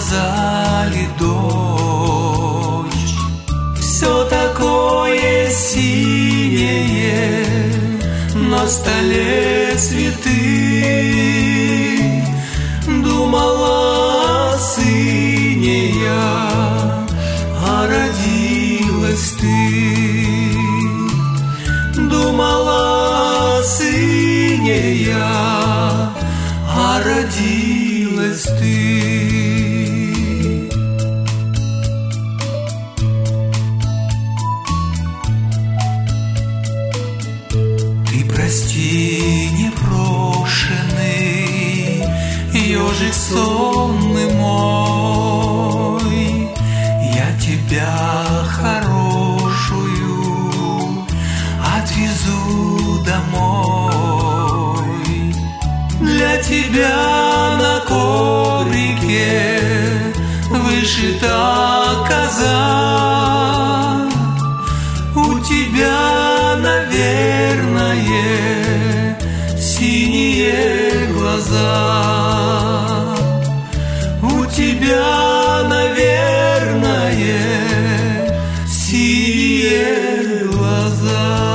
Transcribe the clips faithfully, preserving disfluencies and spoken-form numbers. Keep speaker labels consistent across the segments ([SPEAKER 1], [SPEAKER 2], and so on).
[SPEAKER 1] сказали дождь. Все такое синее, на столе цветы. Думала о сыне я, а родилась ты. Думала о сыне я, а родилась ты. Ты прости, непрошенный ежик сонный мой, я тебя хорошую отвезу домой. Для тебя на коврике вышита коза. У тебя, наверное, синие глаза. У тебя, наверное, синие глаза.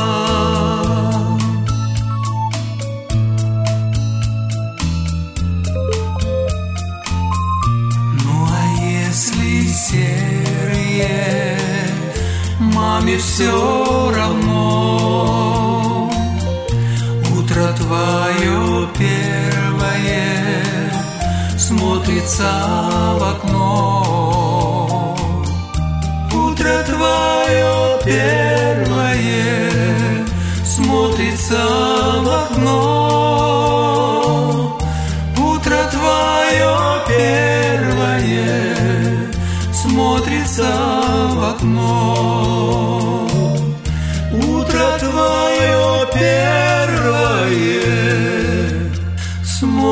[SPEAKER 1] Если серые, маме все равно. Утро твое первое смотрится в окно. Утро твое первое смотрится в окно. Утро твое первое смотрится в окно. Утро твое первое смотрится